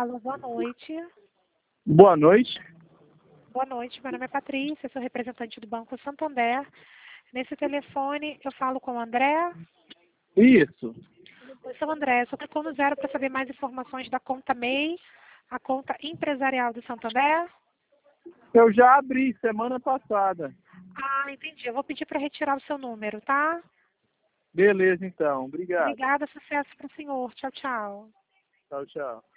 Alô, boa noite. Boa noite. Boa noite, meu nome é Patrícia, sou representante do Banco Santander. Nesse telefone eu falo com o André. Isso. Oi, sou o André, sou clicou no 0 para saber mais informações da conta MEI, a conta empresarial do Santander. Eu já abri semana passada. Ah, entendi. Eu vou pedir para retirar o seu número, tá? Beleza, então. Obrigado. Obrigada, sucesso para o senhor. Tchau, tchau. Tchau, tchau.